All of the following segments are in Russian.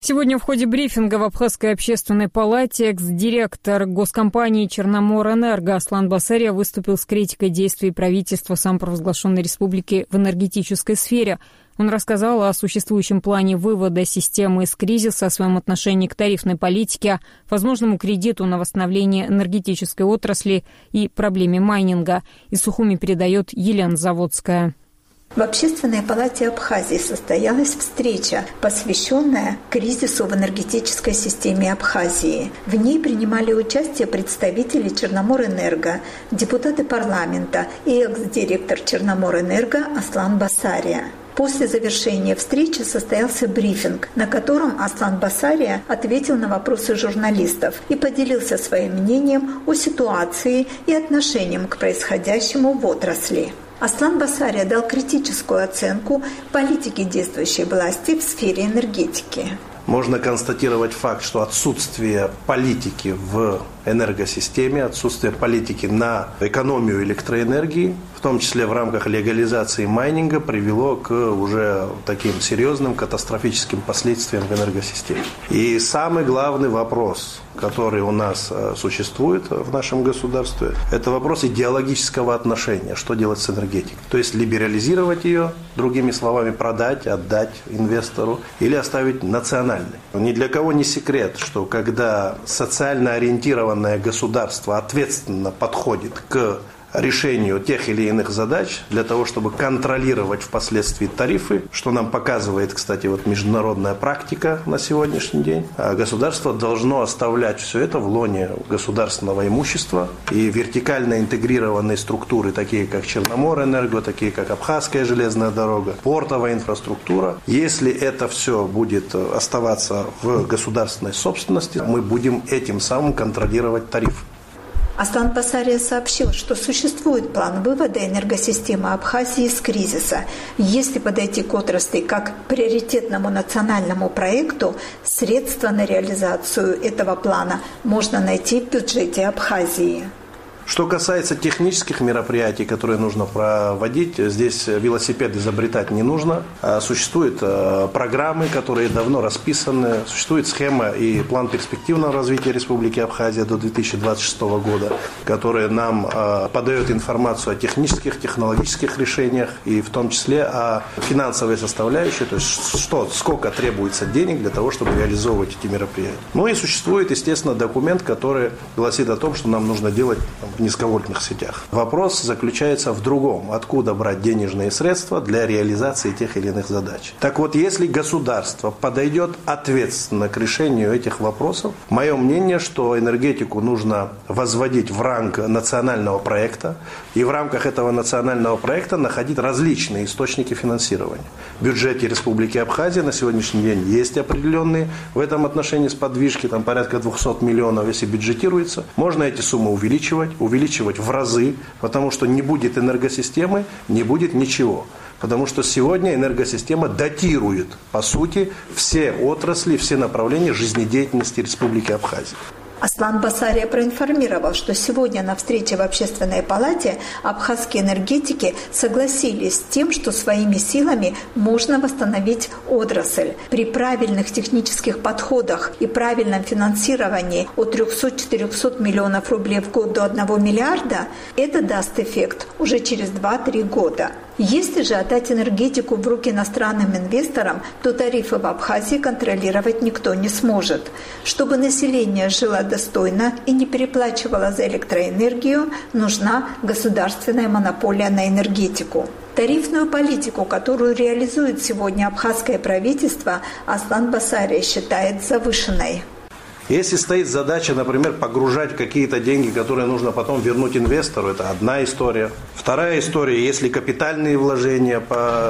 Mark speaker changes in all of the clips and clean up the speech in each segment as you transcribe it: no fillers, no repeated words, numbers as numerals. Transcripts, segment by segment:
Speaker 1: Сегодня в ходе брифинга в Абхазской общественной палате экс-директор госкомпании «Черноморэнерго» Аслан Басария выступил с критикой действий правительства самопровозглашенной республики в энергетической сфере. Он рассказал о существующем плане вывода системы из кризиса, о своем отношении к тарифной политике, возможному кредиту на восстановление энергетической отрасли и проблеме майнинга. Из Сухуми передает Елена Заводская.
Speaker 2: В Общественной палате Абхазии состоялась встреча, посвященная кризису в энергетической системе Абхазии. В ней принимали участие представители Черноморэнерго, депутаты парламента и экс-директор Черноморэнерго Аслан Басария. После завершения встречи состоялся брифинг, на котором Аслан Басария ответил на вопросы журналистов и поделился своим мнением о ситуации и отношением к происходящему в отрасли. Аслан Басария дал критическую оценку политике действующей власти в сфере энергетики.
Speaker 3: Можно констатировать факт, что отсутствие политики в энергосистеме, отсутствие политики на экономию электроэнергии, в том числе в рамках легализации майнинга, привело к уже таким серьезным катастрофическим последствиям в энергосистеме. И самый главный вопрос, который у нас существует в нашем государстве, это вопрос идеологического отношения, что делать с энергетикой. То есть либерализировать ее, другими словами, продать, отдать инвестору или оставить национальной. Ни для кого не секрет, что когда социально ориентированное государство ответственно подходит к решению тех или иных задач для того, чтобы контролировать впоследствии тарифы, что нам показывает, кстати, международная практика на сегодняшний день. А государство должно оставлять все это в лоне государственного имущества и вертикально интегрированные структуры, такие как Черноморэнерго, такие как Абхазская железная дорога, портовая инфраструктура. Если это все будет оставаться в государственной собственности, мы будем этим самым контролировать тарифы.
Speaker 2: Аслан Басария сообщил, что существует план вывода энергосистемы Абхазии из кризиса. Если подойти к отрасли как к приоритетному национальному проекту, средства на реализацию этого плана можно найти в бюджете Абхазии.
Speaker 3: Что касается технических мероприятий, которые нужно проводить, здесь велосипед изобретать не нужно. Существуют программы, которые давно расписаны, существует схема и план перспективного развития Республики Абхазия до 2026 года, который нам подает информацию о технических, технологических решениях и в том числе о финансовой составляющей, то есть сколько требуется денег для того, чтобы реализовывать эти мероприятия. Ну и существует, естественно, документ, который гласит о том, что нам нужно делать в низковольтных сетях. Вопрос заключается в другом. Откуда брать денежные средства для реализации тех или иных задач? Так вот, если государство подойдет ответственно к решению этих вопросов, мое мнение, что энергетику нужно возводить в ранг национального проекта и в рамках этого национального проекта находить различные источники финансирования. В бюджете Республики Абхазия на сегодняшний день есть определенные в этом отношении сподвижки, там порядка 200 миллионов, если бюджетируется. Можно эти суммы увеличивать в разы, потому что не будет энергосистемы, не будет ничего. Потому что сегодня энергосистема датирует, по сути, все отрасли, все направления жизнедеятельности Республики Абхазия.
Speaker 2: Аслан Басария проинформировал, что сегодня на встрече в Общественной палате абхазские энергетики согласились с тем, что своими силами можно восстановить отрасль. При правильных технических подходах и правильном финансировании от 300-400 миллионов рублей в год до 1 миллиарда это даст эффект уже через 2-3 года. Если же отдать энергетику в руки иностранным инвесторам, то тарифы в Абхазии контролировать никто не сможет. Чтобы население жило достойно и не переплачивало за электроэнергию, нужна государственная монополия на энергетику. Тарифную политику, которую реализует сегодня абхазское правительство, Аслан Басария считает завышенной.
Speaker 3: Если стоит задача, например, погружать какие-то деньги, которые нужно потом вернуть инвестору, это одна история. Вторая история, если капитальные вложения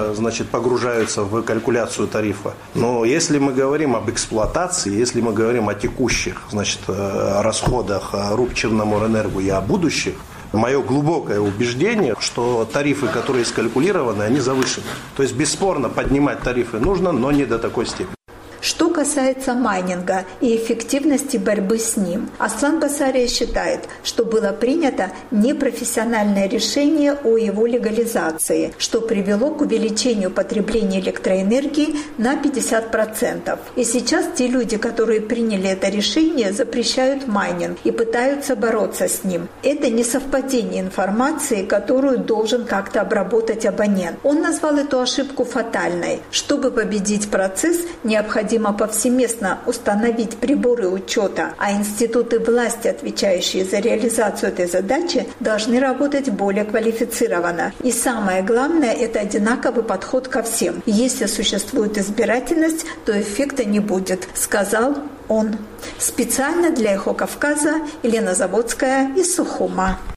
Speaker 3: погружаются в калькуляцию тарифа. Но если мы говорим об эксплуатации, если мы говорим о текущих расходах РУП Черноморэнерго и о будущих, мое глубокое убеждение, что тарифы, которые скалькулированы, они завышены. То есть бесспорно поднимать тарифы нужно, но не до такой степени.
Speaker 2: Что касается майнинга и эффективности борьбы с ним, Аслан Басария считает, что было принято непрофессиональное решение о его легализации, что привело к увеличению потребления электроэнергии на 50%. И сейчас те люди, которые приняли это решение, запрещают майнинг и пытаются бороться с ним. Это несовпадение информации, которую должен как-то обработать абонент. Он назвал эту ошибку фатальной. Чтобы победить процесс, необходимо повсеместно установить приборы учета, а институты власти, отвечающие за реализацию этой задачи, должны работать более квалифицированно. И самое главное – это одинаковый подход ко всем. Если существует избирательность, то эффекта не будет, сказал он. Специально для «Эхо Кавказа» Елена Заводская из Сухума.